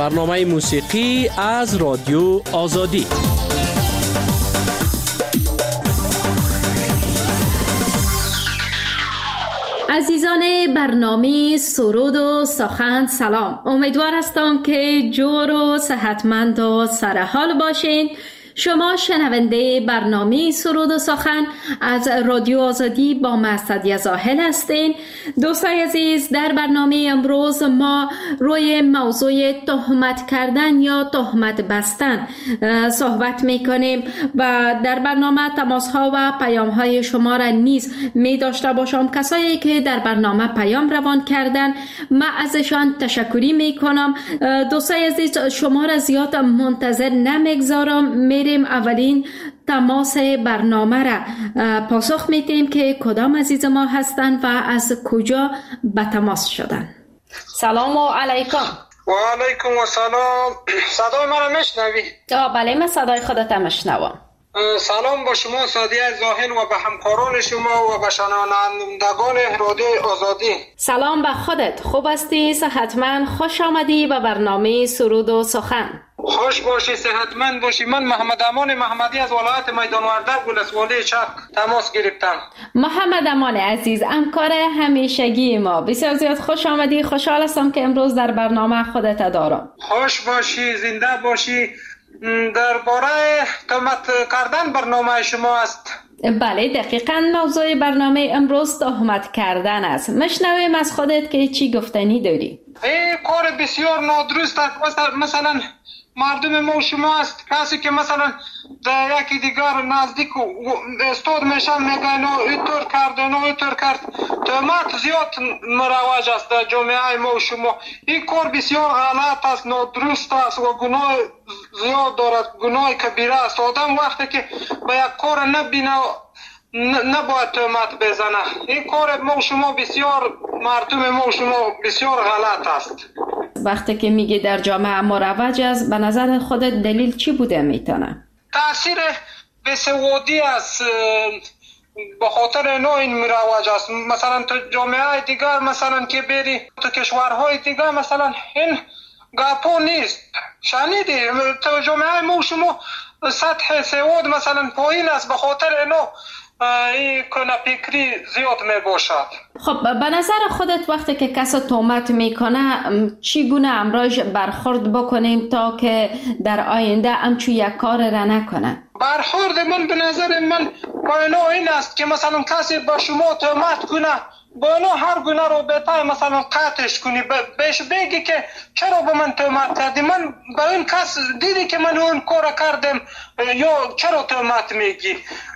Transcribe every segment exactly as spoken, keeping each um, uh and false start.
برنامه موسیقی از رادیو آزادی. عزیزان برنامه سرود و سخن سلام. امیدوار هستم که جور و صحتمند و سرحال باشین. شما شنونده برنامه سرود و سخن از رادیو آزادی با مقصد زاهل هستین. دوستان عزیز، در برنامه امروز ما روی موضوع تهمت کردن یا تهمت بستن صحبت میکنیم و در برنامه تماس ها و پیام های شما را نیز می داشته باشم. کسایی که در برنامه پیام روان کردن من ازشان تشکری میکنم. دوستان عزیز، شما را زیاد منتظر نمیگذارم، میریم اولین تماس برنامه را پاسخ میدیم که کدام عزیز ما هستند و از کجا به تماس شدن. سلام علیکم. و علیکم و سلام. صدای من میشنوی؟ بله، من صدای خودت میشنوم. سلام با شما سادیه زاهل و به همکاران شما و به شنوندگان رادیو آزادی. سلام به خودت. خوب هستی؟ صحتمند؟ خوش آمدی به برنامه سرود و سخن. خوش باشی، صحتمند باشی. من محمد امان محمدی از ولایت میدان وردک ولسوالی چک تماس گرفتم. محمد امان عزیز، همکار همیشگی ما، بسیار زیاد خوش آمدی. خوشحال هستم که امروز در برنامه خودت دارم. خوش باشی، زنده باشی. درباره تهمت کردن برنامه شما است. بله، دقیقاً موضوع برنامه امروز تهمت کردن است. مشنویم از خودت که چی گفتنی داری. این کار بسیار نادرست است. مثلا مردم ما شما است، کسی که مثلا در یکی دیگر نزدیک استاد میشن میگه نه اینطور کرد نه اینطور کرد. تهمت زیاد مروج است در جامعه ما شما. این کار بسیار غلط است، نادرست است و گناه زیاد دارد، گناه کبیره است. آدم وقتی که به یک کار نبینه نباید تهمت بزنه. این کار ما شما بسیار، مردم ما شما بسیار غلط است. وقتی که میگه در جامعه مروج است، به نظر خودت دلیل چی بوده میتونه؟ تاثیر بیسوادی است، به خاطر نوع این مروج است. مثلا تو جامعه دیگر مثلا که بری تو کشورهای دیگر مثلا این گپو نیست. شنیدی تو جامعه ما شما سطح سواد مثلا پایین است، به خاطر اینو این کنه فکری زیاد می باشد. خب به نظر خودت وقتی که کسی تهمت میکنه چگونه امروز برخورد بکنیم تا که در آینده همچون یک کار را نکنه؟ برخورد من به نظر من با این است که مثلا کسی با شما تهمت کنه، با اینو هر گونه رو بهتر مثلا قطعش کنی، بهش بگی که چرا با من تهمت کردی، من با این کس دیدی که من اون کار کردم یا چرا تهمت میگی.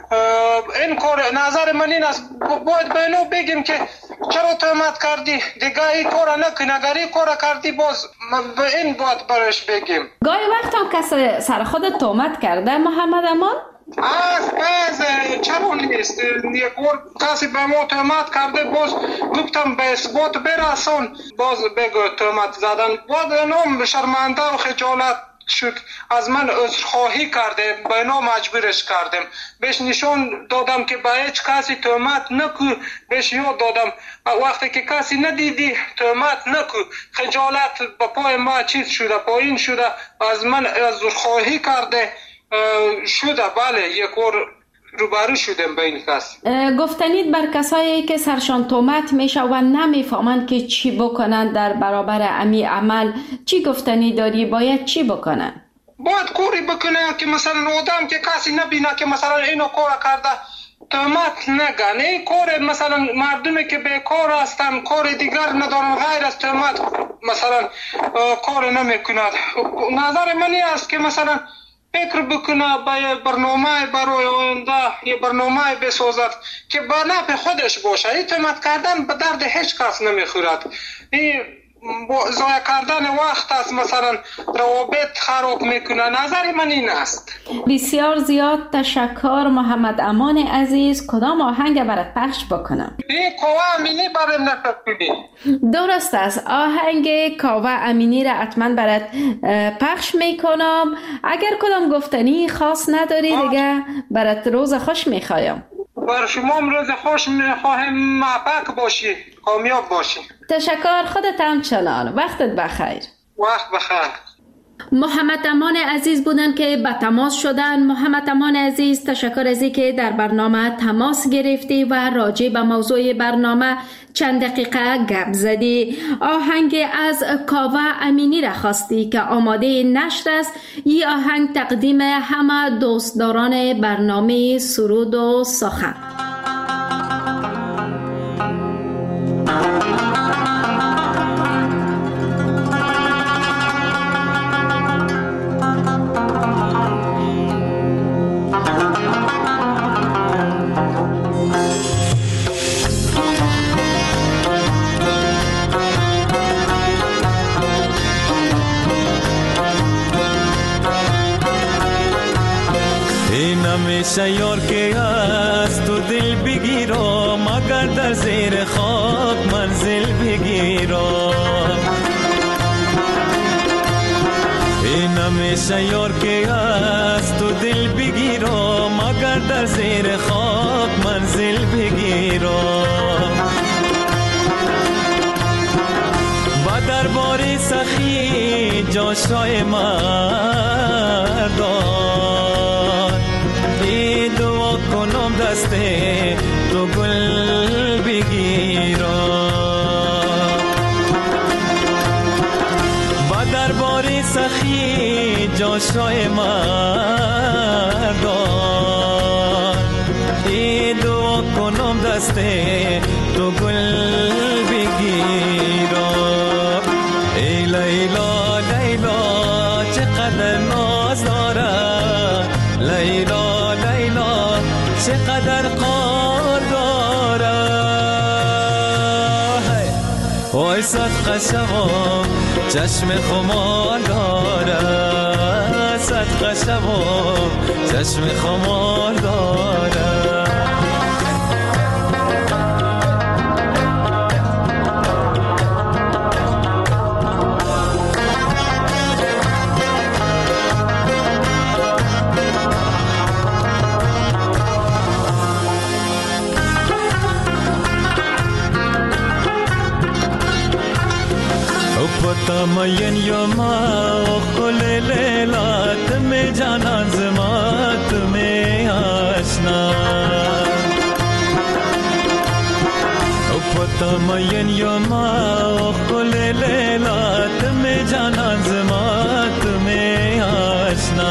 این کار نظر من این است، باید به اینو بگیم که چرا تهمت کردی، دیگه این کار نکن، اگر این کار کردی باز به این باید برش بگیم. گاهی وقت هم کسی سر خود تهمت کرده محمد امان؟ از باز چرا نیست، یک بار کسی به ما تهمت کرده باز گفتم به اثبات برسون، باز بگو تهمت زدن. باز اینو شرمنده و خجالت شد، از من عذرخواهی کرده، به اینا مجبورش کردم، بهش نشون دادم که به هیچ کسی تهمت نکو، بهش یاد دادم وقتی که کسی ندیدی تهمت نکو. خجالت به پای ما چیز شده، پایین شده، از من عذرخواهی کرده شده. بله، یک بار روبرو شدم به این کس. گفتنید بر کسایی که سرشان تهمت میشه و نمیفهمند که چی بکنن در برابر امی عمل، چی گفتنی داری؟ باید چی بکنن؟ باید کوری بکنه که مثلا آدم که کسی نبینه که مثلا اینو کار کرده تهمت نگن. این کار مثلا مردمی که بیکار هستن، کار دیگر ندارن غیر از تهمت مثلا کار نمیکند. نظر منی است که مثلا فکر بکنه به برنامه برای آینده، یه برنامه بسازد که به نفع خودش باشه. این تهمت کردن به درد هیچ کس نمیخورد. این ضایع کردن وقت است، مثلا روابط خراب میکنه. نظر من این است. بسیار زیاد تشکر محمد امان عزیز. کدام آهنگ برات پخش بکنم؟ این کاوه امینی برای نفرکنی. درست است، آهنگ کاوه امینی را حتما برات پخش میکنم. اگر کدام گفتنی خاص نداری دیگه برات روز خوش میخوایم. بر شما روز خوش میخواهم، موفق باشی، کامیاب باشی. تشکر، خودت هم چنان. وقتت بخیر. وقت بخیر. محمد امان عزیز بودن که به تماس شدن. محمد امان عزیز، تشکر از اینکه در برنامه تماس گرفتی و راجع به موضوع برنامه چند دقیقه گپ زدی. آهنگ از کاوه امینی را خواستی که آماده نشر است. این آهنگ تقدیم همه دوستداران برنامه سرود و سخن. همیشه یار که از تو دل بگیرم، مگر در زیر خاک منزل بگیرم. این همیشه یار که از تو دل بگیرم، مگر در زیر خاک منزل بگیرم. با دربار سخی جاشای مردان، ای دعا کنم دست تو گل بگیرم. با دربار سخی جاشای مردان، ای دعا کنم دست تو گل بگیرم. ای لیلا لیلا چقدر ناز داره، لیلا لیلا چقدر قار داره. وای صدقه شوم چشم خمار داره، صدقه شوم چشم خمار داره. تمین یوم خل لیلات میں جانا زمات میں آشنا. تمین یوم خل لیلات میں جانا زمات میں آشنا.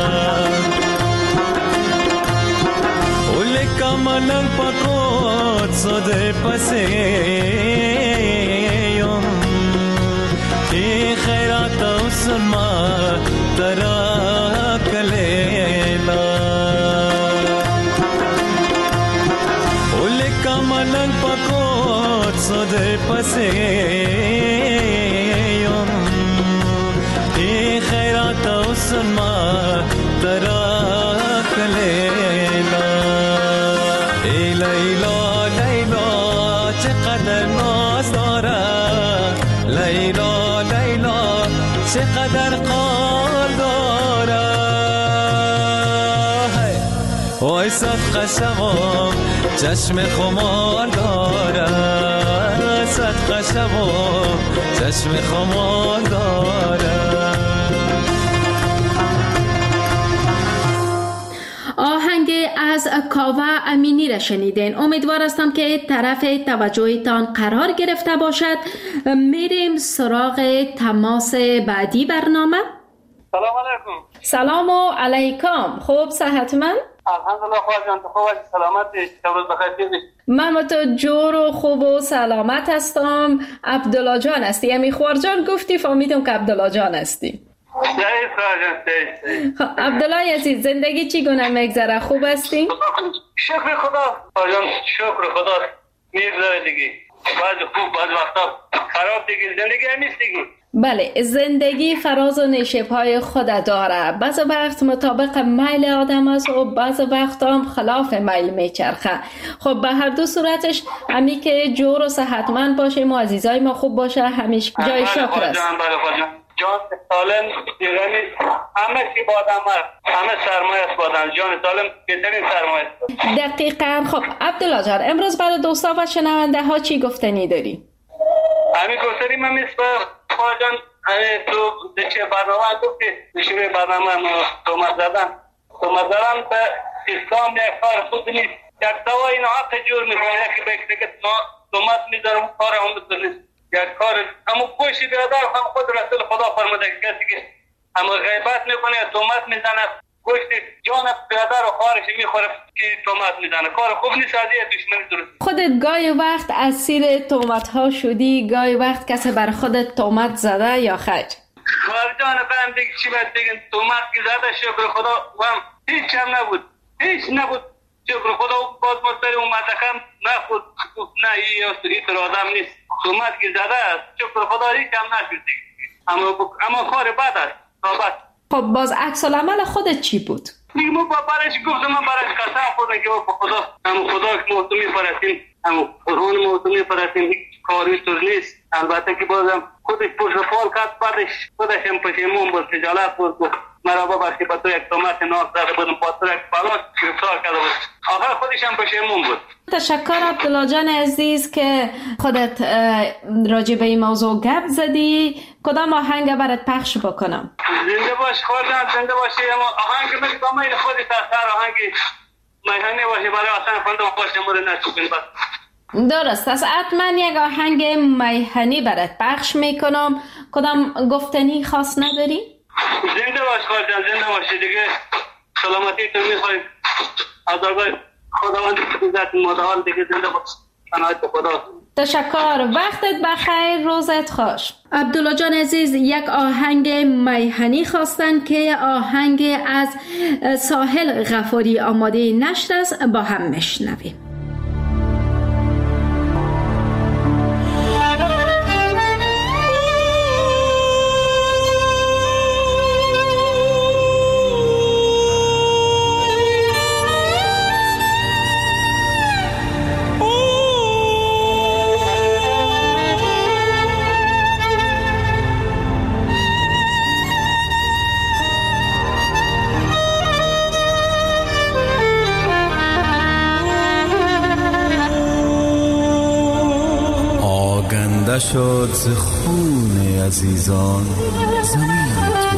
اول کمنگ پکوت سودے پسے خیرات سنما ترا کلیلا. اول کمنگ پکوت سودے پسے خیرات سنما ترا کلیلا. ای لیلا لیلا چقدر ناز داره، لیلا چقدر قار داره. وای صدقه شوم چشم خمار داره، صدقه شوم چشم خمار داره. آهنگ از کاوه امینی را شنیدین. امیدوار هستم که طرف توجهتان قرار گرفته باشد. میریم سراغ تماس بعدی برنامه. سلام علیکم. سلام و علیکم. خوب صحتمند؟ الحمدلله خواهد جان. تو خوب هستی؟ سلامتی؟ روز بخیر دیدی؟ من تو جور و خوب و سلامت هستم. عبدالله جان هستی؟ امی خوار جان گفتی فهمیدم که عبدالله جان هستی. عبدالله عزیز، زندگی چی گونه میگذره؟ خوب هستی؟ شکر خدا جان، شکر خدا. میگذره دیگه، بعض خوب بعض وقتا خراب دیگه. زندگی همیست دیگه. بله، زندگی فراز و نشیب‌های خود داره. بعض وقت مطابق میل آدم است و بعض وقت هم خلاف میل میچرخه. خب به هر دو صورتش همی که جور و صحتمند باشیم و عزیزای ما خوب باشه همیشه جای شکر است. جان سالم دیگه همه چی با آدم هست، همه سرمایه است با آدم. جان سالم بهترین سرمایه است. دقیقاً. خب عبدالله جان، امروز برای دوستا و شنونده ها چی گفتنی داری؟ همین گفتنی من میست با جان تو چه برنامه گفتی نشوی برنامه تومت زدن تومت زدن به اسلام یک کار خود نیست. یک دوا این حق جور میکنه یکی بکته که تومت میذارم کار هم نیست. یک کار همون پوشی بیادر هم خود رسول خدا فرموده کسی که همون غیبت میکنه تومت میزنه گوشت جان برادر و خواهرش میخوره که تومت میزنه کار خوب نیست. از یه دشمنی درست. خودت گاهی وقت اسیر تومت ها شدی؟ گاهی وقت کسی بر خودت تومت زده یا خیر؟ خواهر جان فهم دیگه چی باید بگن تومت که زده شکر خدا و هم هیچ هم نبود هیچ نبود شکر خدا باز مستری اومده کم نخود نه این تر آدم نیست تومت که زده است شکر خدا هیچ هم نشد دیگه اما اما کار بد است بد. خب باز عکس العمل خودت چی بود؟ دیگه ما برایش گفتم من برایش قسم خوردم که با خدا هم خدا که موضوع میپرستیم هم قرآن موضوع میپرستیم هیچ کاری طور نیست. البته که بازم خودش پشت فال کرد بعدش خودش هم پشیمون بود خجالت بود گفت مرا ببخشید با تو یک تومت ناز زده بودم با تو یک بلا گرفتار کرده بود آخر خودش هم پشیمون بود. تشکر عبدالله جان عزیز که خودت راجع به این موضوع گپ زدی. کدام آهنگ برات پخش بکنم؟ زنده باش خواهرم زنده باشی. اما آهنگ میگه با من خودت اثر آهنگ میهنی باشه برای اصلا خواندم باشه مورد نچوبین بس. درست است. حتما یک آهنگ میهنی برات پخش میکنم. کدام گفتنی خاص نداری؟ زنده باش خواهرم زنده باشی دیگه سلامتی تو میخوایم از آقای خداوند عزت متعال دیگه زنده باش. خدا. تشکر. وقتت بخیر روزت خوش. عبدالله جان عزیز یک آهنگ میهنی خواستن که آهنگ از ساحل غفاری آماده نشر است با هم میشنویم. شد ز خون عزیزان زمین تو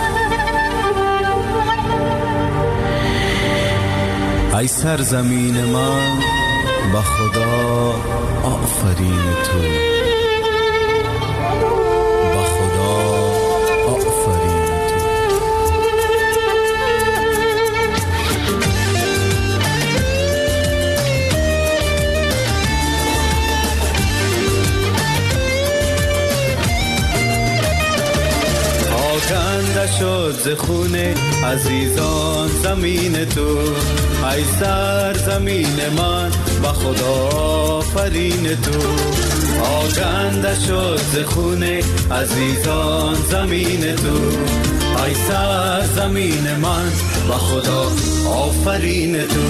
ای سرزمین من با خدا آفرین تو با خدا آفرین تو. کنده شد ز خون عزیزان زمین تو ای سرزمین من با خدا آفرین تو. آگنده شد ز خون عزیزان زمین تو ای سرزمین من با خدا آفرین تو.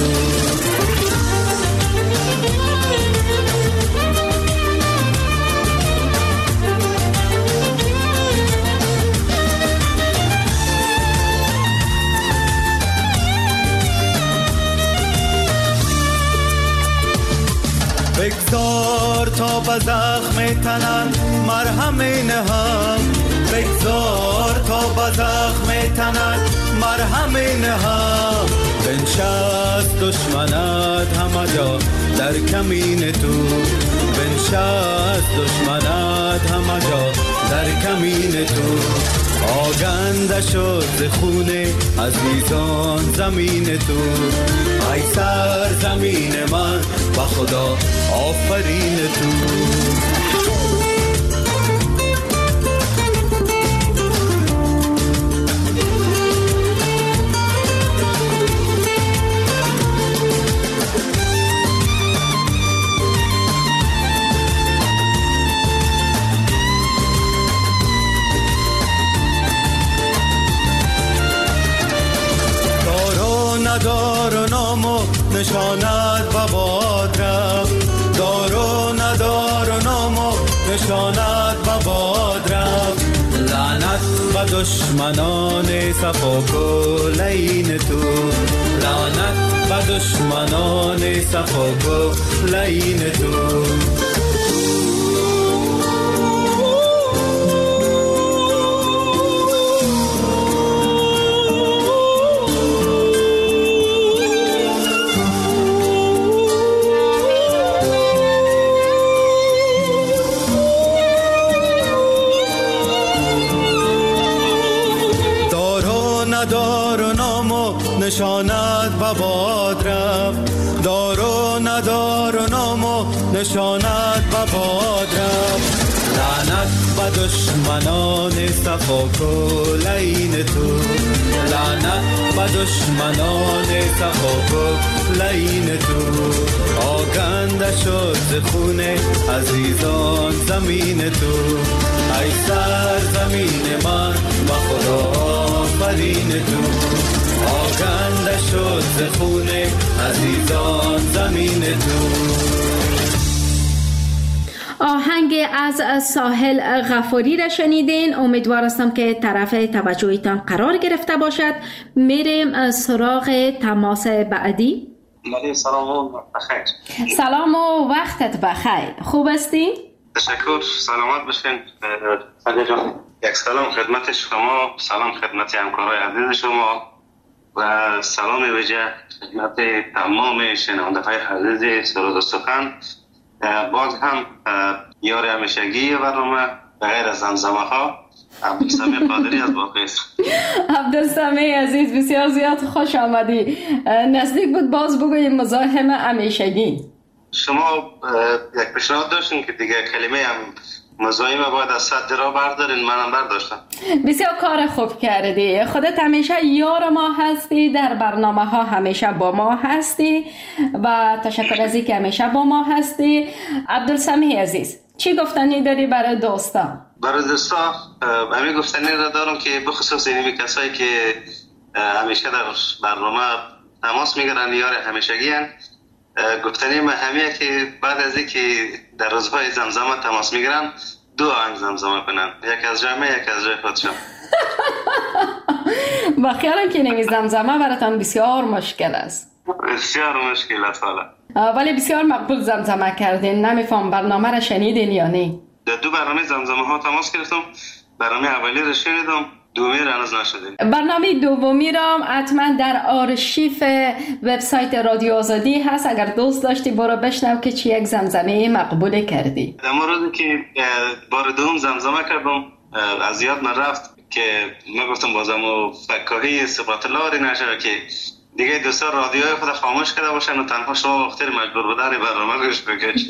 بگذار تا به زخم تنم مرهم نهم بگذار تا به زخم تنم مرهم نهم بنشست دشمنت همه جا در کمین تو بنشست دشمنت همه جا در کمین تو. آگنده شد ز خون عزیزان زمین تو ای سرزمین من با خدا آفرین تو. ندار و نام و نشانت بباد رفت دار و ندار و نام و نشانت بباد رفت لعنت به دشمنان صفا کلین تو لعنت به دشمنان صفا کلین تو. نشانت بباد رفت، دار و ندار و نام و نشانت بباد رفت. لعنت به دشمنان صفا کلین تو، لعنت به دشمنان صفا کلین تو. آگنده شد ز خون عزیزان زمین تو، ای سر زمین من و خدا آفرین تو. آگنده شد ز خون عزیزان زمین تو. آهنگ از ساحل غفاری را شنیدین. امیدوار هستم که طرف توجهتان قرار گرفته باشد. میریم سراغ تماس بعدی. سلام و بخیر. سلام و وقتت بخیر. خوب هستی؟ تشکر، سلامت باشین. علی جان، یک سلام خدمت شما، سلام خدمت همکارای عزیز شما و سلام ویژه خدمت تمام شنونده‌های عزیز سرود و سخن. باز هم یار همیشگی برنامه بغیر از زمزمه ها عبدالسمیع قادری از باقی است. عبدالسمیع عزیز، بسیار زیاد خوش آمدی. نزدیک بود باز بگوییم مزاحم همیشگی. شما یک پیشنهاد داشتین که دیگه کلمه هم مزاحم باید از صد را بردارین، منم برداشتم. بسیار کار خوب کردی. خودت همیشه یار ما هستی، در برنامه ها همیشه با ما هستی و تشکر از اینکه همیشه با ما هستی. عبدالسمیع عزیز، چی گفتنی داری برای دوستا؟ برای دوستا همین گفتنی را دارم که بخصوص اینمی کسایی که همیشه در برنامه تماس میگیرن، یار همیشگی هن، گفتنی من همیه که بعد از اینکه در روزهای زمزمه تماس میگیرن دو آهنگ زمزمه کنن، یک از جای من، یک از جای خودشون. با خیالم که نمی زمزمه براتان بسیار مشکل است. بسیار مشکل است حالا، ولی بسیار مقبول زمزمه کردین. نمیفهم برنامه را شنیدین یا نه؟ در دو برنامه زمزمه ها تماس گرفتم. برنامه اولی را شنیدم، دومی را هنوز نشدیم. برنامه دومی را حتما در آرشیف وبسایت رادیو آزادی هست. اگر دوست داشتی برو بشنو که چی یک زمزمه مقبول کردی. در موردی که بار دوم زمزمه کردم از یاد من رفت که من گفتم بازم و فکاهی صفات الله نشه که دیگه دوستان رادیوهای خود خاموش کرده باشن و تنها شما وقتی مجبور بودن برنامه گوش بکش.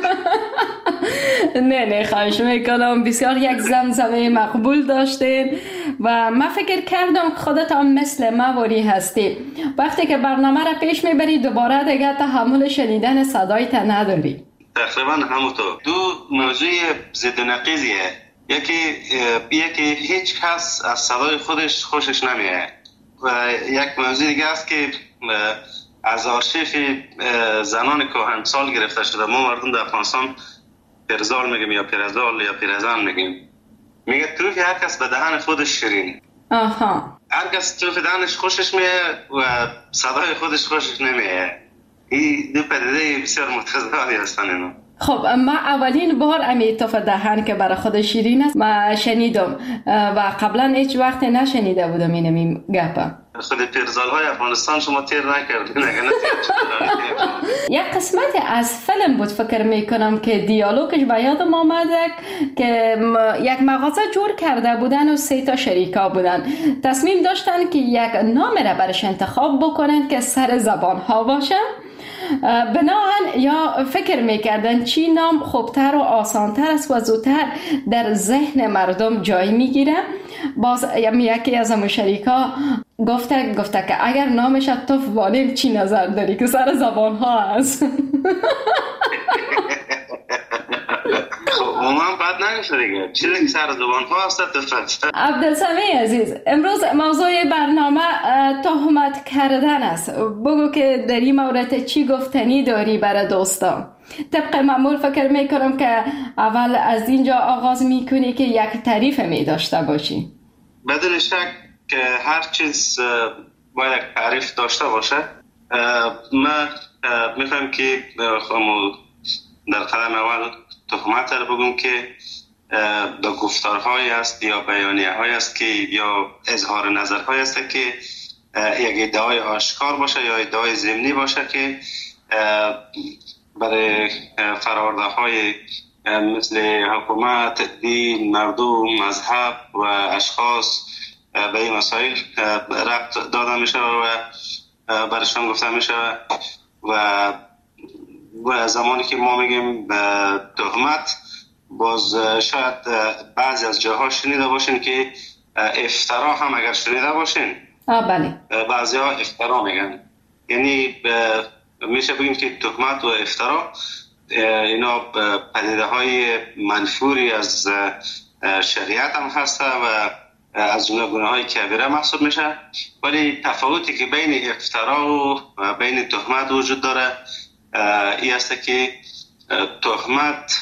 نه نه خواهش میکنم. بسیار یک زمزمه مقبول داشتین و من فکر کردم خودت هم مثل مواری هستی. وقتی که برنامه را پیش میبری دوباره دیگه تحمل شنیدن صدایت نداری. تقریبا همونطور. دو موضوع ضد و نقیضیه. یکی یکی هیچ کس از صدای خودش خوشش نمیاد و یک موضوع دیگه است که از آرشیف زنان کهنسال گرفته شده. ما مردم در افغانستان پیرزال میگیم یا پیرزال یا پیرزن میگیم. میگه طرف هر کس به دهن خودش شیرین. آها. هر کس طرف دهنش خوشش میاد و صدای خودش خوشش نمیاد. این دو پدیده بسیار متضادی هستن اینا. خب ما اولین بار امی طرف دهن که برای خود شیرین است ما شنیدم و قبلا هیچ وقت نشنیده بودم اینمی گپا. خود پیرزال های افغانستان شما تیر نکردین اگه یک قسمت از فیلم بود فکر میکنم که دیالوگش به یادم آمده که یک مغازه جور کرده بودن و سه تا شریکا بودن. تصمیم داشتن که یک نام را برش انتخاب بکنن که سر زبان ها باشه. بناهن یا فکر میکردن چی نام خوبتر و آسانتر است و زودتر در ذهن مردم جای میگیره. باز یکی از همون شریکا گفته گفته که اگر نامش تو والیم چی نظر داری که سر زبان ها هست. من بعد نمیشه دیگه چیزی که سر زبان ها هست تفرد. عبدالسمیع عزیز، امروز موضوع برنامه تهمت کردن است. بگو که در این مورد چی گفتنی داری برای دوستا. طبق معمول فکر میکنم که اول از اینجا آغاز میکنی که یک تعریف می داشته باشی. بدون شک که هر چیز باید تعریف داشته باشه. من میفهم که در قدم اول تهمت رو بگم که به گفتارهایی است یا بیانیه‌هایی است که یا اظهار نظرهایی است که یک ادعای آشکار باشه یا ادعای ضمنی باشه که برای فرآورده‌های مثل حکومت، دین، مردم، مذهب و اشخاص به این مسائل ربط داده میشه و برشان گفته میشه و و زمانی که ما میگیم تهمت، باز شاید بعضی از جاها شنیده باشین که افترا هم اگر شنیده باشین. آه بله. بعضی ها افترا میگن، یعنی میشه بگیم که تهمت و افترا اینا پدیده های منفوری از شریعت هم هسته و از جمله گناه های کبیره محسوب میشه، ولی تفاوتی که بین افترا و بین تهمت وجود داره این است که تهمت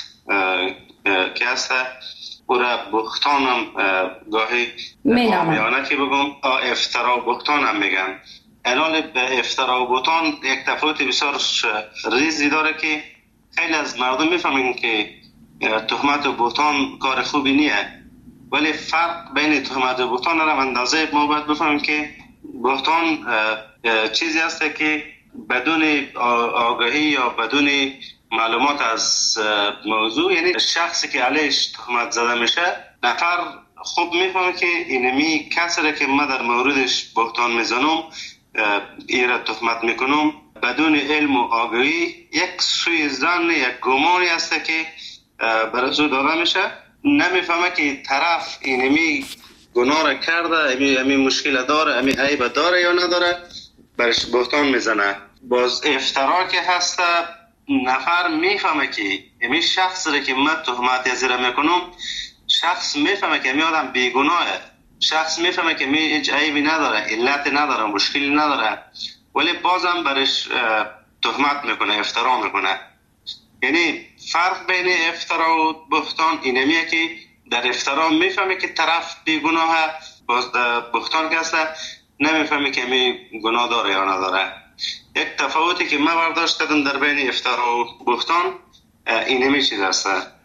که هست او را بهتان هم گاهی میانه که بگم افترا و بهتان هم میگن. الان به افترا و بهتان یک تفاوت بسیار ریزی داره که خیلی از مردم میفهمن که تهمت و بهتان کار خوبی نیه، ولی فرق بین تهمت و بهتان را اندازه ما باید بفهمیم که بهتان چیزی هست که بدون آگاهی یا بدون معلومات از موضوع، یعنی شخصی که علیش تهمت زده میشه نفر خوب میفهمه که اینمی کسی که من در موردش بهتان میزنم ایره تهمت میکنم بدون علم و آگاهی یک سوی زن یک گمانی هست که برای داده میشه، نمیفهمه که طرف اینمی گناه را کرده، امی مشکل داره، امی عیب داره یا نداره، برش بهتان میزنه. باز افترا که هست نفر میفهمه که امی شخص را که من تهمت زیر میکنم شخص میفهمه که امی آدم بیگناهه، شخص میفهمه که امی هیچ عیبی نداره، علت نداره، مشکلی نداره، ولی بازم برش تهمت میکنه، افترا میکنه. یعنی فرق بین افترا و بهتان اینمیه که در افترا میفهمه که طرف بیگناهه، باز در بهتان که هست نمیفهمه که می گناه داره یا نداره. یک تفاوتی که من برداشت کردم در بین افترا و بهتان اینمی چیز هست.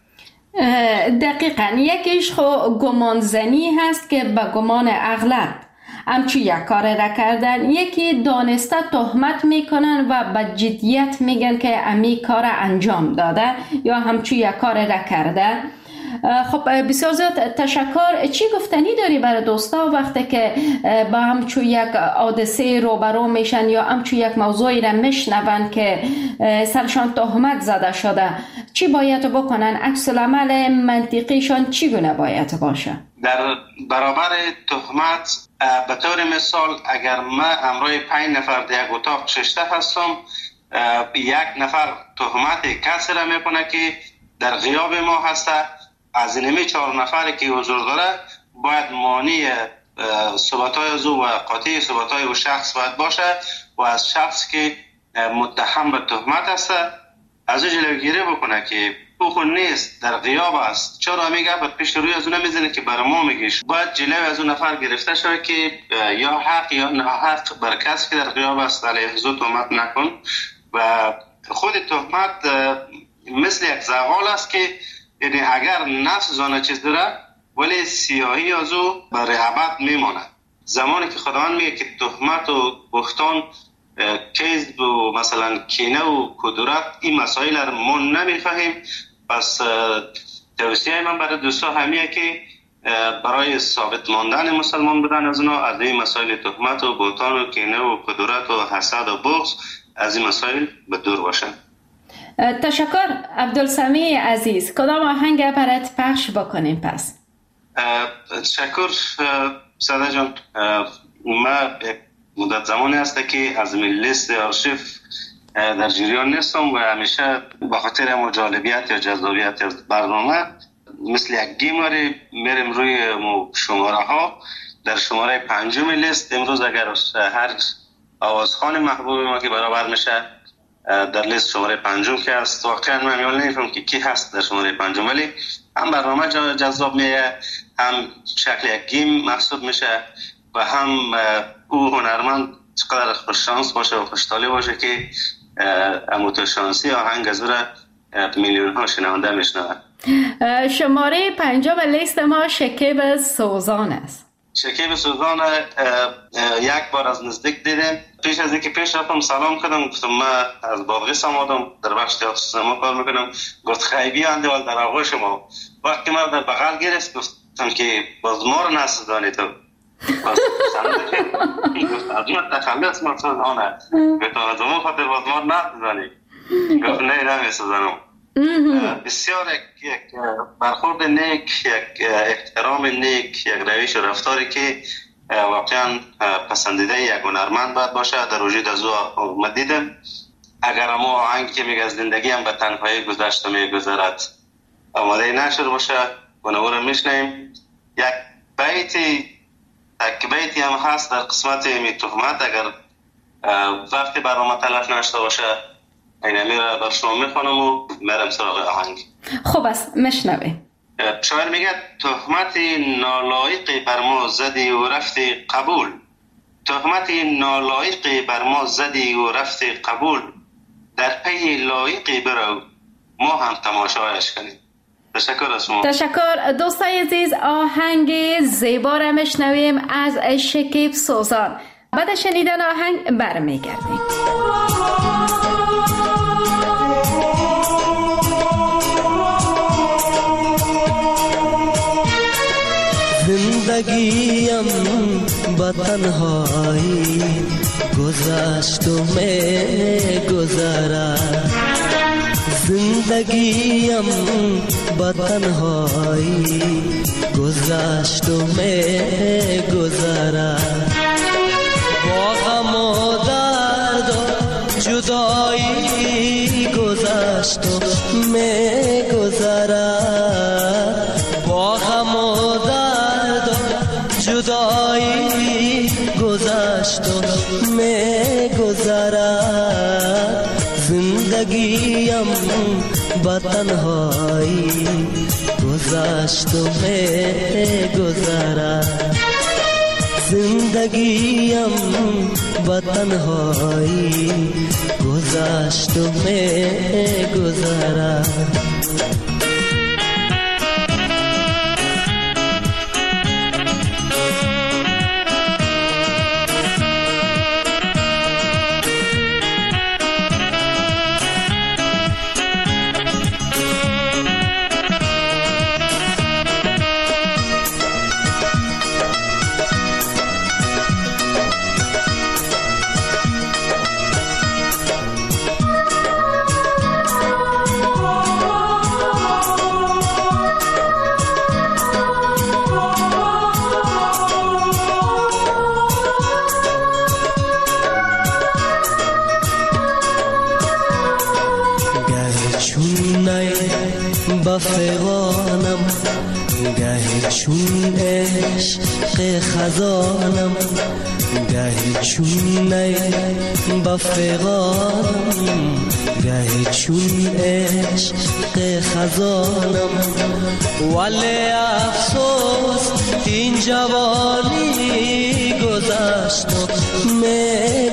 دقیقاً یکیش خو گمانزنی هست که به گمان اغلب همچون یک کار را کردن، یکی دانسته تهمت میکنن و به جدیت میگن که امی کار انجام داده یا همچون یک کار را کرده. خب بسیار زیاد تشکر. چی گفتنی داری برای دوستا وقتی که با همچون یک حادثه روبرو میشن یا همچون یک موضوعی را میشنون که سرشان تهمت زده شده، چی باید بکنن؟ عکس العمل منطقیشان چی گونه باید باشه؟ در برابر تهمت به طور مثال اگر من همراه پنج نفر در یک اتاق ششته هستم، یک نفر تهمت کسی را میکنه که در غیاب ما هسته، از اینمی چهار نفری که حضور داره باید مانع ثباتای از او و قاطع ثباتای او شخص باید باشه و از شخص که متهم به تهمت هست از او جلوگیری بکنه که او خود نیست، در غیاب است. چرا میگه پیش روی از اون میزنه که بر ما میگیش، باید جلوی از اون نفر گرفته شده که یا حق یا ناحق بر کسی که در غیاب است علیه او تهمت نکن. و خود تهمت مثل یک زغال است که یعنی اگر نسوزانه چیز داره ولی سیاهی از او برای ابد میمانه. زمانی که خداوند میگه که تهمت و بهتان، کذب و مثلا کینه و کدورت این مسائل رو ما نمیفهمیم، پس توصیه من برای دوستا همیه که برای ثابت ماندن مسلمان بودن از اونا از این مسائل تهمت و بهتان و کینه و کدورت و حسد و بغض از این مسائل به دور باشن. تشکر عبدالسمی عزیز. کدام آهنگ برات پخش بکنیم پس؟ تشکر ساده جان. من مدت زمانی هسته که از لیست آرشیو در جریان نیستم و همیشه به خاطر مجالبیت یا جذابیت برنامه مثل یک گیماری میریم روی شماره ها. در شماره پنجم لیست امروز اگر هر آوازخوان محبوب ما که برابر میشه در لیست شماره پنجم که هست، واقعا من میال نمیفهم که کی هست در شماره پنجم، ولی هم برنامه جذاب میه، هم شکل یک گیم محسوب میشه و هم او هنرمند چقدر خوششانس باشه و خوشحالی باشه که اموتوشانسی آهنگ از او را میلیون ها شنونده میشنوه. شماره پنجم لیست ما شکیب سوزان است. شکیب سوزان یک بار از نزدیک دیدم. پیش از اینکه پیش رفتم سلام کردم، گفتم من از بادغیس آمدم، در بخش تئاتر سینما کار میکنم. گفت خیلی اندوال در آغوش ما. وقتی من در بغل گرفت گفتم که باز ما رو نسوزانی تو. بس سنده که از ما تخلص مقصودانه گفتم از ما خاطر باز ما نفت زنی گفت نه نمیسه زنم. بسیار یک برخورد نیک، یک احترام نیک، یک روش و رفتاری که واقعا پسندیده یک هنرمند باید باشه در وجود از او ما دیدم. اگر ما آهنگی که میگه از زندگی هم به تنهایی گذشته میگذرد آماده نشد باشه و او رو میشنیم. یک بیتی یک بیتی هم هست در قسمت می تهمت، اگر وقتی برنامه تلف نشده باشه این میره بر شما میخونم و میرم سراغ آهنگ. خوب است میشنویم. شاعر میگه تهمت نالایقی بر ما زدی و رفتی قبول، تهمت نالایقی بر ما زدی و رفتی قبول، در پی لایقی برو ما هم تماشایش کنیم. تشکر از شما. تشکر دوستای عزیز. آهنگ زیبا را میشنویم از شکیب سوزان. بعد شنیدن آهنگ برمیگردیم. زندگیم با تنهایی گذشت و می گذرد، زندگیم با تنهایی گذشت و می گذرد، با غم و درد و جدایی گذشت و می گذرد، با غم و درد و جدایی گذشت و می گذرد، زندگیم با تنهایی گذشت و می گذرد، زندگیم با تنهایی گذشت و می گذرد. بفغانم گه چون عشق خزانم، گه چون نی بفغانم گه چون عشق خزانم، ولی افسوس این جوانی گذشت و می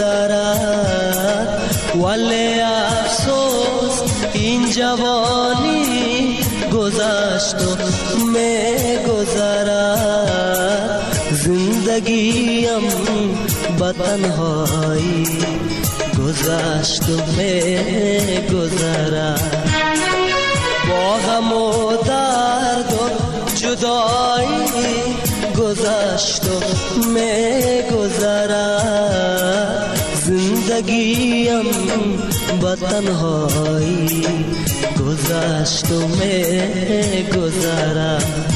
گذرد، ولی افسوس این جوانی گذشت و می گذرد، زندگیم با تنهایی گذشت و می گذرد، با غم و درد و جدایی گذشت و می گذرد، زندگیم با تنهایی گذشت و می گذرد.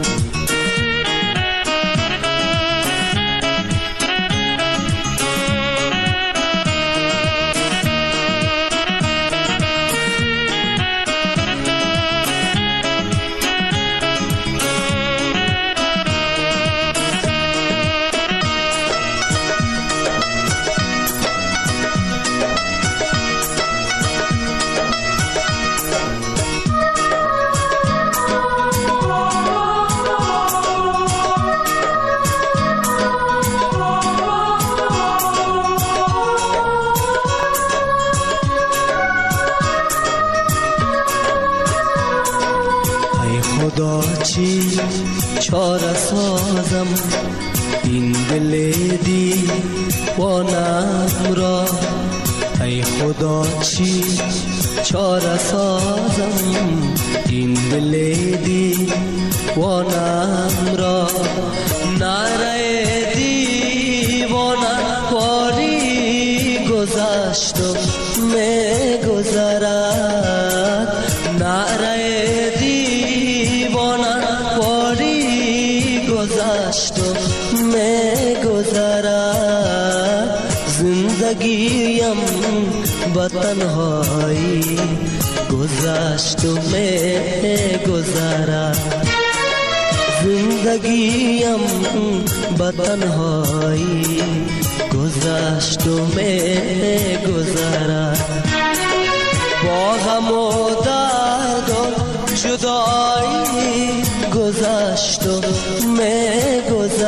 خدا چی چاره سازم این دل دیوانم را، ای خدا چی چاره سازم این دل دیوانم را، نره دیوانم باری گذشت و می گذرد، نره دیوانم باری گذشت و می گذرد، زندگیم با تنهایی گذشت و می گذرد، زندگیم با تنهایی گذشت و می گذرد، با غم و درد و جدایی گذشت و می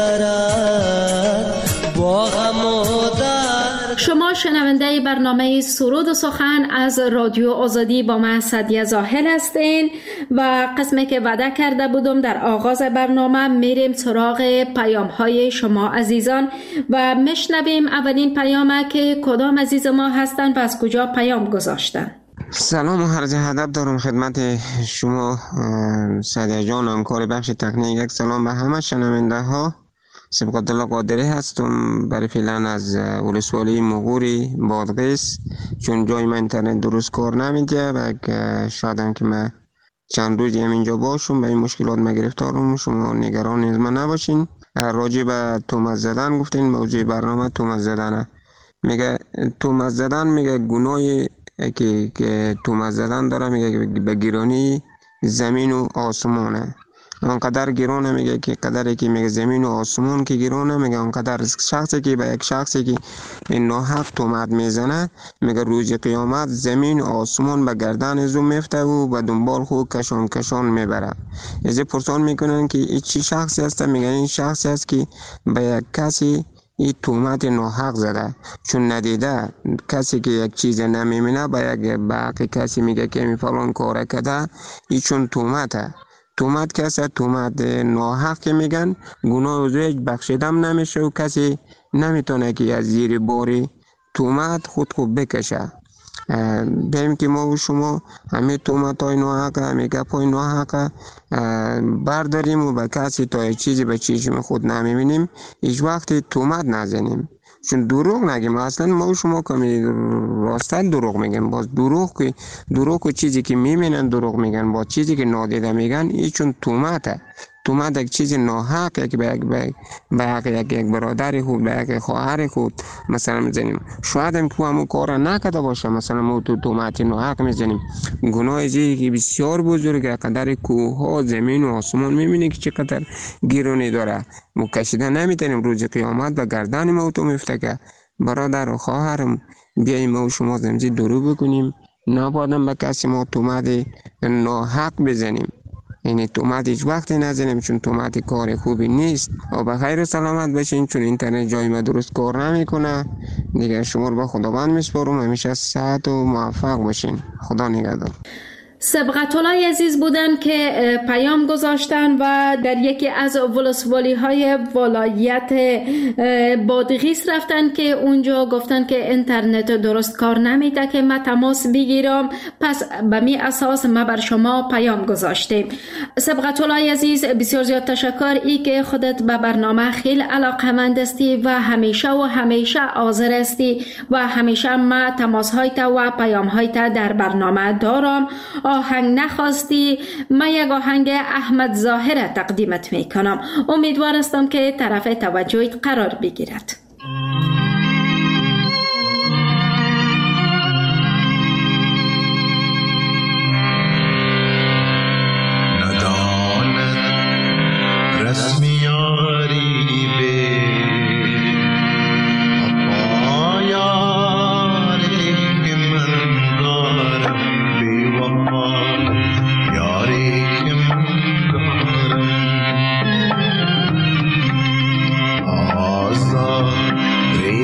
گذرد، با غم و درد. شما شنونده برنامه سرود و سخن از رادیو آزادی با من سعدیه زاهل هستین و قسمی که وعده کرده بودم در آغاز برنامه میریم سراغ پیام های شما عزیزان و میشنویم اولین پیامه که کدام عزیز ما هستن و از کجا پیام گذاشتن. سلام و عرض ادب دارم خدمت شما سعدیه جان، همکار بخش تکنیک. یک سلام به همه شنونده ها. سبقت الله قادری هستم، برای فعلا از ولسوالی مغوری بادغیس، چون جای من اینترنت درست کار نمیده و شاید که من چند روزی هم اینجا باشم به این مشکلات ما گرفتارم. شما نگران از من نباشین. راجع به تهمت زدن گفتین، موضوع برنامه تهمت زدنه. میگه تهمت زدن، میگه گناهی که که تهمت زدن داره، میگه به گرانی زمین و آسمانه. اونقدر گرانه، میگه که قدری که میگه زمین و آسمان که گرانه، میگه اونقدر شخصی که به یک شخصی که این ناحق تهمت میزنه، میگه روز قیامت زمین و آسمان به گردن ازو میفته و به دنبال خود کشان کشان میبره. از پرسان میکنن که این چی شخصی هست؟ میگه این شخصی است که به یک کسی این تهمت ناحق زده، چون ندیده کسی که یک چیز نمیبینه به یک باقی کسی میگه که می فلان کار کرده، این چون تهمته. تهمت کسی تهمت ناحق که میگن گناه از هیچ بخشیدم نمیشه و کسی نمیتونه که از زیر باری تهمت خود خوب بکشه. بهم که ما و شما همه تهمت های ناحق، همه گپ های ناحق برداریم و به کسی تا چیزی به چشم خود نمیبینیم، هیچ وقت تهمت نزنیم، چون دروغ نگیم. اصلا ما و شما کمی راستن دروغ میگن، باز دروغ که دروغ و چیزی که میبینن دروغ میگن، با چیزی که نادیده میگن، این چون تهمته. تهمت یک چیز ناحق که به یک به یک یک برادر خود، به یک خواهر خود مثلا میزنیم، شاید هم تو همون کار نکرده باشه، مثلا ما تو تهمت ناحق میزنیم. گناه ازی که بسیار بزرگه، قدر کوه ها زمین و آسمان میبینی که چقدر گرانی داره. ما کشیده نمیتونیم، روز قیامت به گردن ما تو میفته که برادر و خواهرم بیاییم ما و شما زمزی درو بکنیم، نبادم به کسی ما تهمت ناحق بزنیم. یعنی تهمت هیچ وقت نزنیم، چون تهمت کار خوبی نیست. و به خیر و سلامت باشین، چون اینترنت جای ما درست کار نمیکنه دیگه. شما رو به خداوند میسپارم، همیشه صحت و موفق باشین. خدا نگهدار. سبقت الله عزیز بودن که پیام گذاشتن و در یکی از ولسوالی های ولایت بادغیس رفتن که اونجا گفتن که اینترنت درست کار نمیده که ما تماس بگیرم، پس به می اساس ما بر شما پیام گذاشتیم. سبقت الله عزیز بسیار زیاد تشکر ای که خودت به برنامه خیلی علاقمند هستی و همیشه و همیشه حاضر هستی و همیشه ما تماس هایت و پیام هایت در برنامه دارم. آهنگ نخواستی، من یک آهنگ احمد ظاهر تقدیمت میکنم. امیدوار هستم که طرف توجهت قرار بگیرد. Three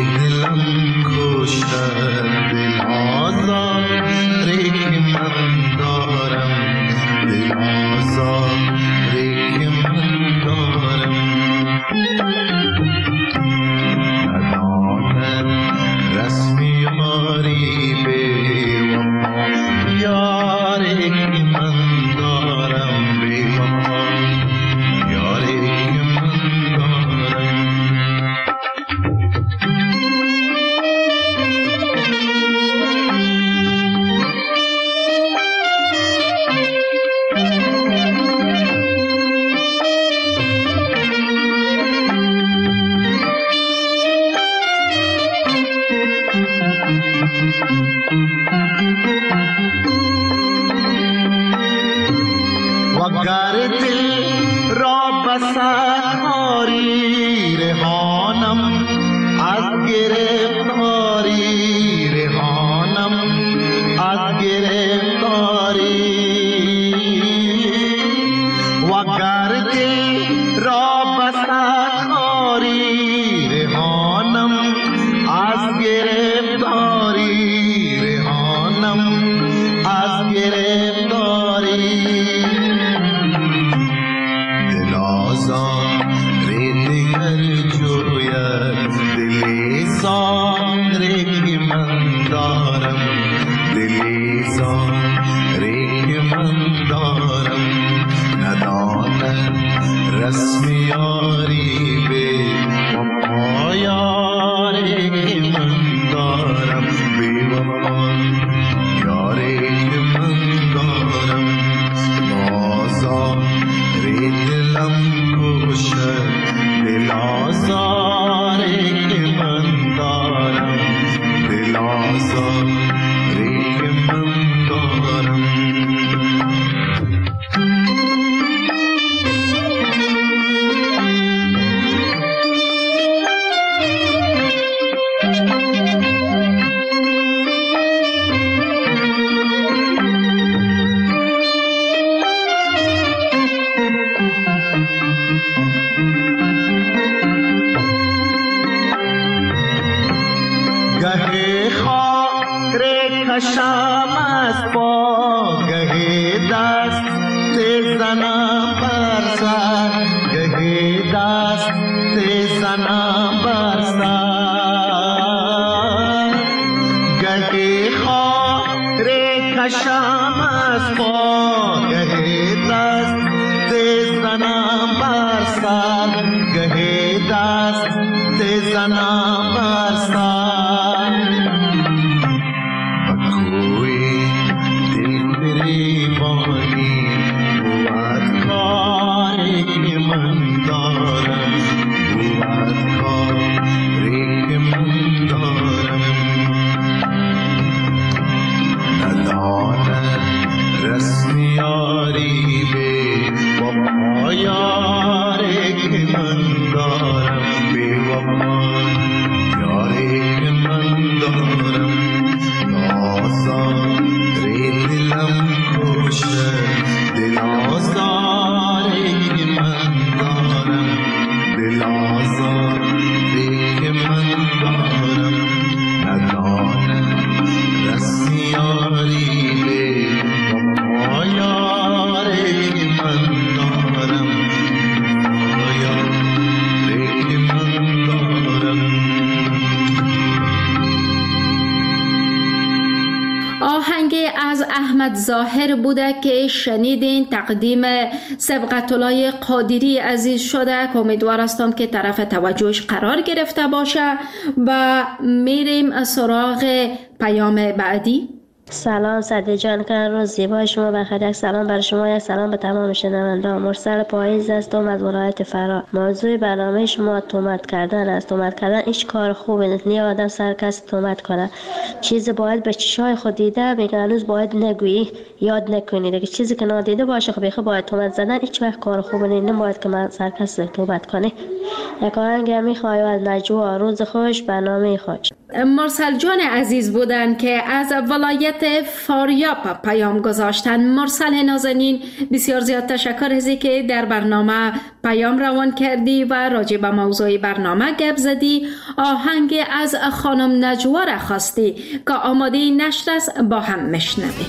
کشم از پا گهی دست زنم بر سر گهی دست زنم بر سر گهی خار کشم از پا گهی دست زنم بر سر گهی دست زنم بر سر کوی دل گریبانی بود کاری که من دارم بود کاری که من دارم ندانم رسم یاری به وفا یاری که من دارم به وفا یاری که من دارم آزار دلم کشته دل آزاری که من دارم دل آزاری که من دارم ندانم رسم یاری به وفا یاری که من دارم وفا یاری که من دارم. آهنگ از احمد ظاهر بوده که شنیدین، تقدیم سبقت الله قادری عزیز شده که امیدوار هستم که طرف توجهش قرار گرفته باشه و میریم سراغ پیام بعدی. سلام صدی جان، کار روز زیبای شما بخیر. یک سلام برای شما، یک سلام به تمام شنوندگان. مرسل پاییز هستم از ولایت فرا. موضوع برنامه شما تهمت کردن است. تهمت کردن هیچ کار خوبی نیست. نه آدم سر کس تهمت کنه. چیز باید به چشای خود دیده میگن هنوز باید نگویی، یاد نکنی. دیگه چیزی که نادیده باشه خب بخیر باید تهمت زدن هیچ وقت کار خوبی نیست. نباید که من سر کس تهمت کنی. یک آهنگ میخوایم از نجوا، روز خوش، برنامه خوش. مرسل جان عزیز بودن که از ولایت فاریاب پیام گذاشتن. مرسل نازنین بسیار زیاد تشکر ازی که در برنامه پیام روان کردی و راجع به موضوع برنامه گپ زدی. آهنگ از خانم نجوا را خواستی که آماده نشر است، با هم میشنویم.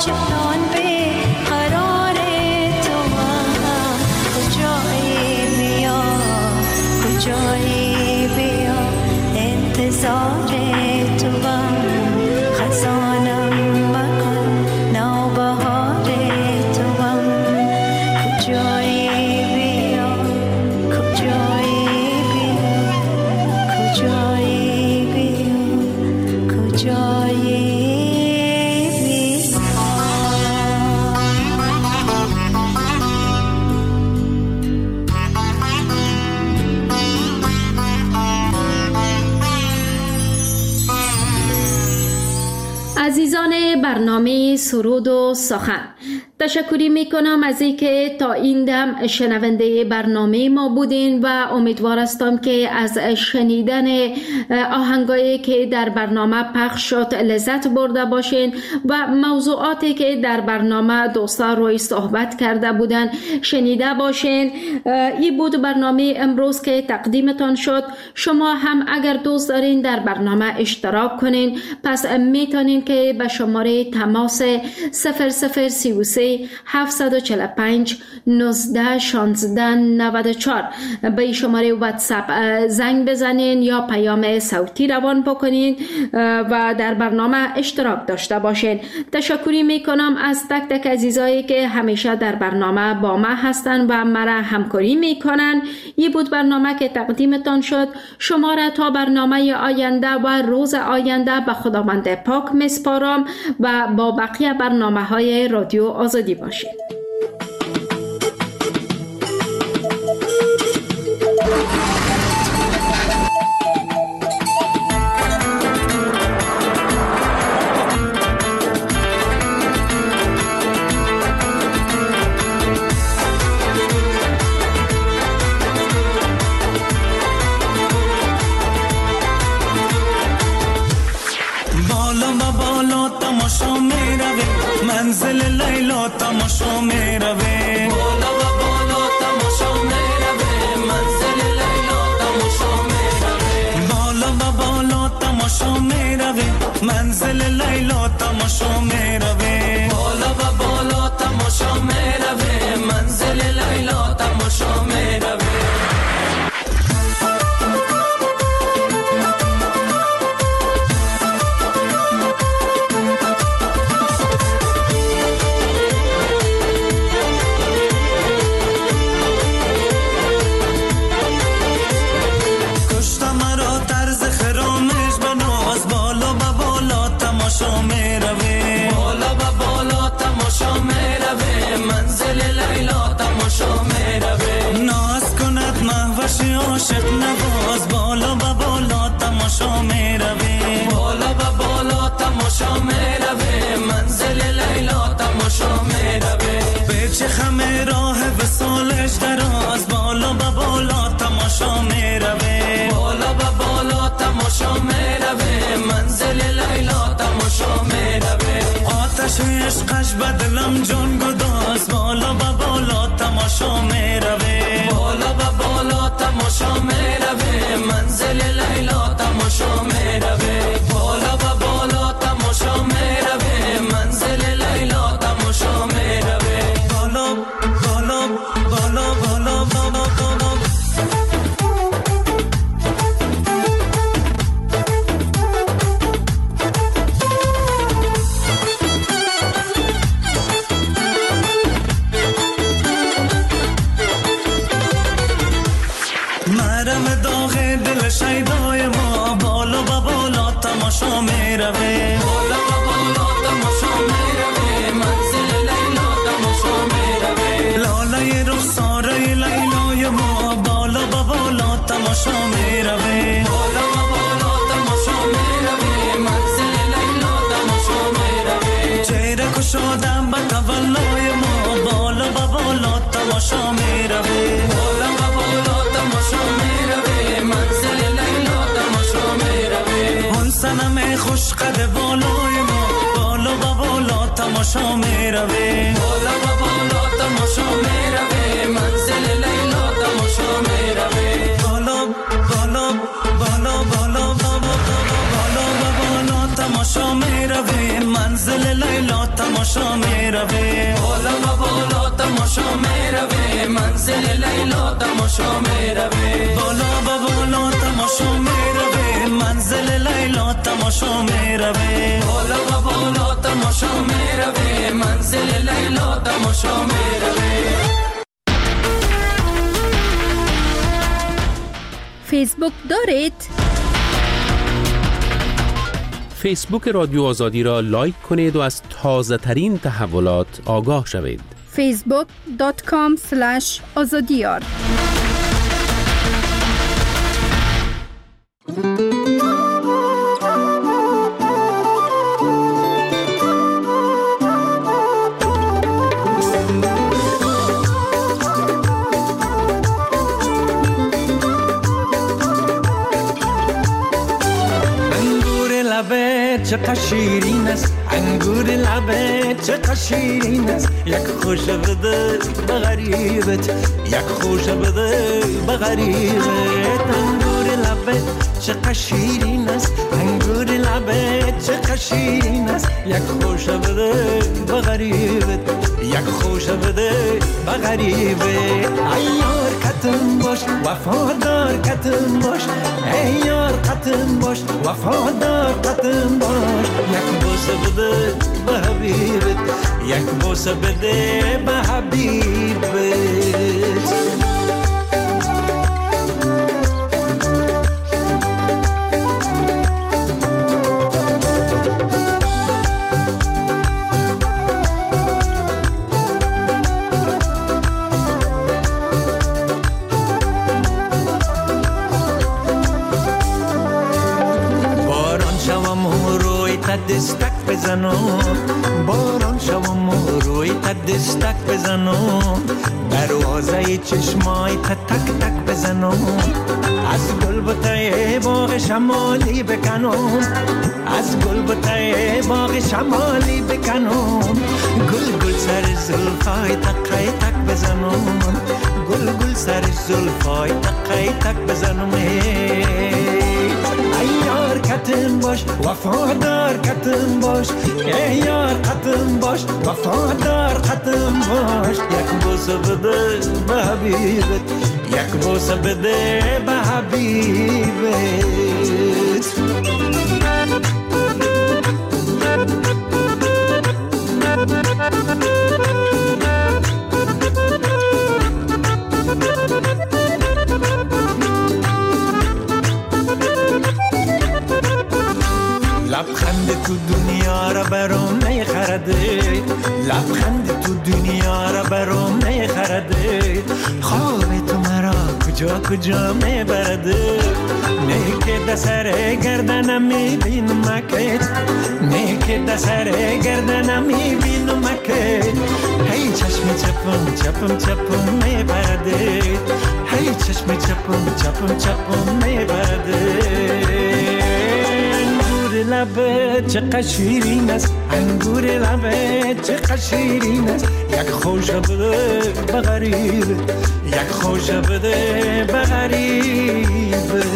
عاشقان به قرار تو هم کجایی بیا کجایی بیا انتظار تو هم خزانم مکن نوبهار تو هم کجایی بیا کجایی بیا کجایی بیا کجایی عزیزان برنامه سرود و سخن، تشکری می کنم از اینکه تا این دم شنونده برنامه ما بودین و امیدوار هستم که از شنیدن آهنگایی که در برنامه پخش شد لذت برده باشین و موضوعاتی که در برنامه دوستا روی صحبت کرده بودن شنیده باشین. این بود برنامه امروز که تقدیمتان شد. شما هم اگر دوست دارین در برنامه اشتراک کنین، پس میتونین که به شماره تماس صفر صفر سی و سه هفت چهار پنج نوزده شانزده نود و چهار به شماره واتساپ زنگ بزنین یا پیام صوتی روان بکنین و در برنامه اشتراک داشته باشین. تشکری میکنم از تک تک عزیزایی که همیشه در برنامه با ما هستن و مرا همکاری میکنن. این بود برنامه که تقدیمتان شد. شما را تا برنامه آینده و روز آینده به خداوند پاک میسپارم و با بقیه برنامه های رادیو آزادی باشید. منزل لیلا تماشا می روه بالا و بالا تماشا می روه منزل لیلا تماشا می روه بالا و بالا تماشا می روه منزل لیلا تماشا می روه بالا و بالا تماشا می روه منزل لیلا تماشا می روه عاشق نواز بالا و بالا تماشا می روی بالا و بالا تماشا می روی منزل لیلا تماشا می روی به چه خمه راه وصالش دراز بالا و بالا تماشا می روی بالا و بالا تماشا می روی منزل لیلا تماشا می روی آتش عشقش به دلم جان گداز بالا و بالا تماشا می روی بالا و بالا تماشا می روی منزل لیلا تماشا می روی بالا و بالا تماشا می روی منزل لیلا تماشا می روی بالا بالا بالا بالا بالا بالا شیدای ما بالا و بالا تماشا می روه بالا و بالا تماشا می روه منزل لیلا تماشا می روه لالای رخساره لیلای ما بالا و بالا تماشا می روه بالا و بالا تماشا می روه منزل لیلا تماشا می روه چهره کشادم به تولای ما بالا و بالا تماشا می روه بالا و بالا تماشا می روه منزل لیلا تماشا می روه اون سنم خوش قد بالای ما بالا و بالا تماشا می روه بالا و بالا تماشا می روه منزل لیلا تماشا می روه بالا بالا بالا بالا بالا بالا و بالا تماشا می روه منزل لیلا تماشا تماشا میروه بالا و بالا تماشا میروه منزل لیلا تماشا میروه بالا و بالا تماشا میروه منزل لیلا تماشا میروه بالا و بالا تماشا میروه منزل لیلا تماشا میروه. فیسبوک دارید؟ فیسبوک رادیو آزادی را لایک کنید و از تازه ترین تحولات آگاه شوید. فیسبوک دات کام اسلش آزادیار. چقدر شیرین است انگور لبت، چقدر شیرین است یک خوش بده به غریبت، یک خوش بده به غریبت. انگور لبت چقدر شیرین است انگور لبت، چقدر شیرین است یک خوش بده به غریبت، یک خوش بده به غریبت. ایار کتم باش وفادار کتم باش، ایار کتم باش وفادار کتم باش. یک بوسه بده به حبیبت، یک بوسه بده به حبیبت. دستک بزنم باران شوم و روی تا دستک بزنم، دروازه چشمای تا تک تک بزنم. از گل بوته باغ شمالی بکنم، از گل بوته باغ شمالی بکنم. گل گل سر زلفای تقی تک بزنم، گل گل سر زلفای تقی تک بزنم. ایار کتم باش وفادار کتم باش، ایار کتم باش وفادار کتم باش. یک بوسه بده به حبیبت، یک بوسه بده به حبیبت. لبخند تو دنیا را برام نخرده، لبخند تو دنیا را برام نخرده. خواب تو مرا کجا کجا میبرده، نه که دسر گردنم میبینم که، نه که دسر گردنم میبینم که. هی چشم چپم چپم چپم میبرده، هی چشم چپم چپم چپم میبرده. لبت چقدر شیرین است انگور لبت، چقدر شیرین است یک خوش بده به غریبت، یک خوش بده به غریبت.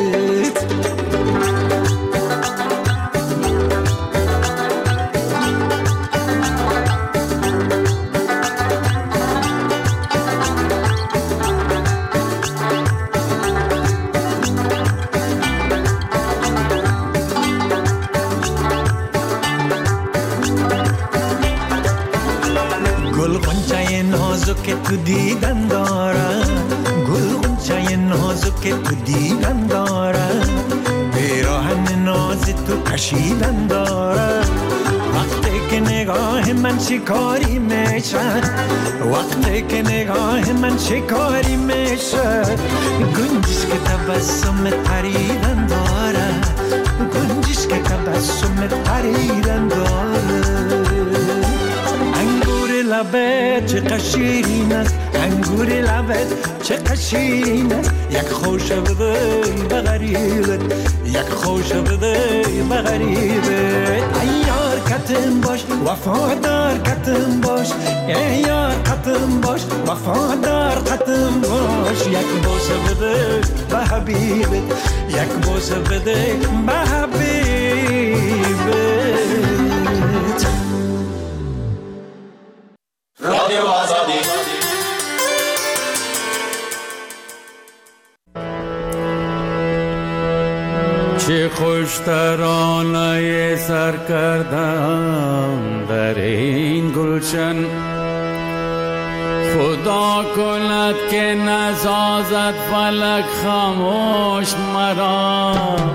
که تو دیدن داره، گل غنچه نازک که تو دیدن داره، پیراهن ناز تو کشیدن داره. وقتی که نگاه من شکاری میشه، وقتی که نگاه من شکاری میشه. گنجش که تبسم پریدن داره، گنجش که تبسم پریدن داره. لبت چقدر شیرین است انگور لبت، چقدر شیرین است یک خوش بده به غریبت، یک خوش بده به غریبت. ایار کتم باش وفادار کتم باش، ایار کتم باش وفادار کتم باش. یک بوسه بده به حبیبت، یک بوسه بده به حبیبت. انگشترانه سر کردم در این گلشن، خدا کند که نسازد فلک خاموش مرا.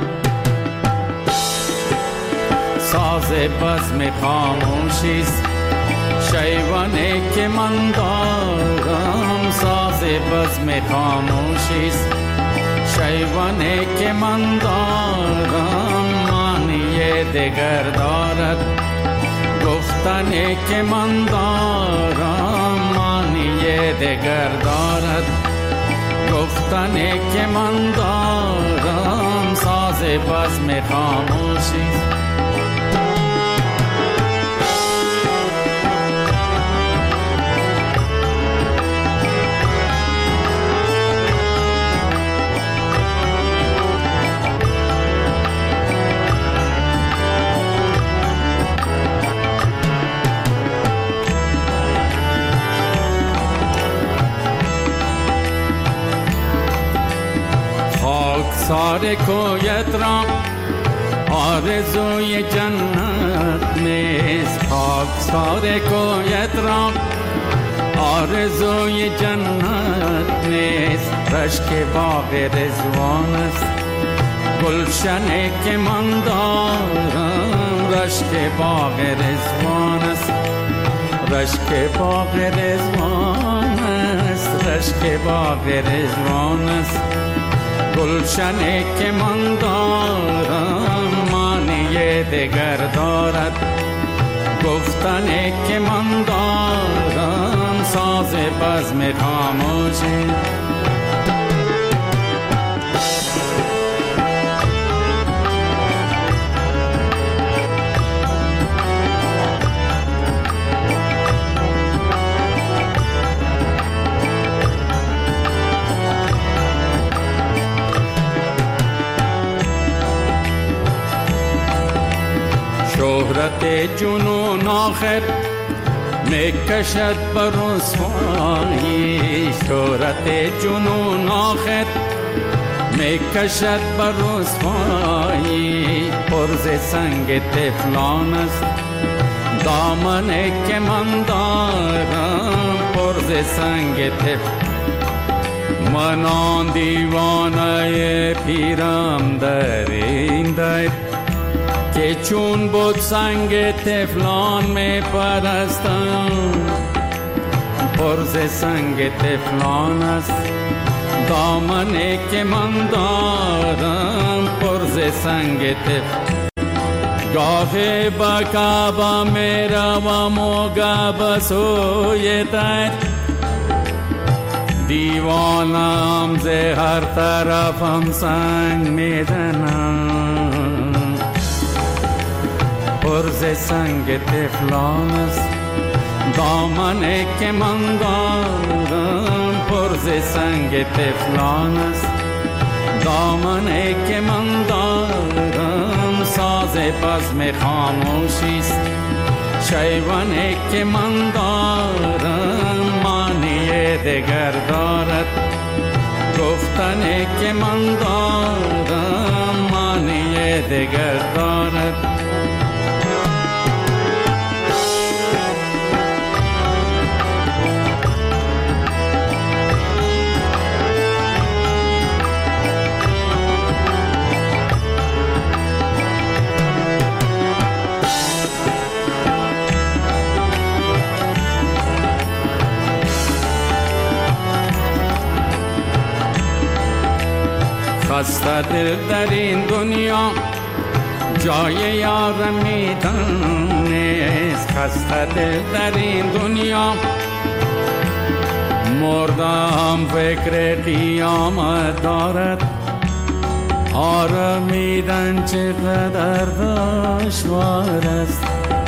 ساز بزم خاموشیست شیوانی که من دارم، ساز بزم خاموشیست شیوانی که من دارم. معنی دگر دارد گفتنی که من دارم، معنی دگر دارد گفتنی که من دارم. ساز بزم خاموشیست. سار کویت را آرزوی جنت نیست، خاک سار کویت را آرزوی جنت نیست. رشک باغ رضوان است گلشنی که من دارم، رشک باغ رضوان است رشک باغ رضوان است رشک باغ رضوان است. گلشنی که من دارم معنی دگر دارد گفتنی که من دارم. ساز بزم خاموشی شهرت جنون آخر میکشد بر رسوایی، شهرت جنون آخر میکشد بر رسوایی. پرز سنگ طفلان است دامنی که من دارم، پرز سنگ طفلان. من آن دیوانه پیرم در این در که چون بود سنگ طفلان می پرستم. پرز سنگ طفلان است دامنی که من دارم، پرز سنگ طفلان. گاهی با کعبه می روم و گاه سوی در، دیوانم ز هر طرفم سنگ می زنم. پرز سنگ طفلان است دامنی که من دارم، پرز سنگ طفلان است دامنی که من دارم. ساز بزم خاموشیست شیوانی که من دارم، معنی دگر دارد گفتنی که من دارم، معنی دگر دارد. خسته دل در این دنیا جای یار میدان نیست، خسته دل در این دنیا مردم فکر قیامت دارد. آرمیدن چقدر دشوار است،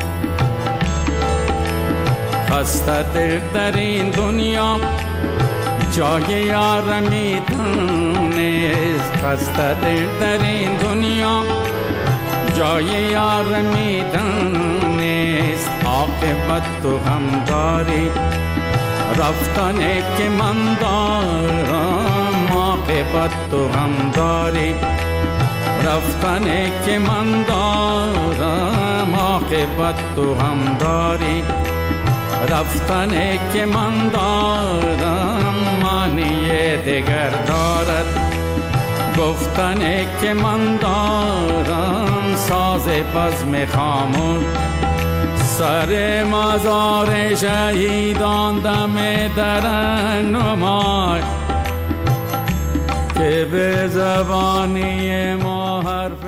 خسته دل در این دنیا جای یار میدان نیست، خسته دل در این دنیا جای یار میدان نیست. عاقبت تو هم داری رفتنی که من دارم، عاقبت تو هم داری رفتنه که من دارم عاقبت تو هم داری، رفتنه که من دارم معنی دیگر دارد، گفتنه که من دارم ساز بزم خاموش، سر مزار شهیدان دم در نمای که به زبانی ما حرف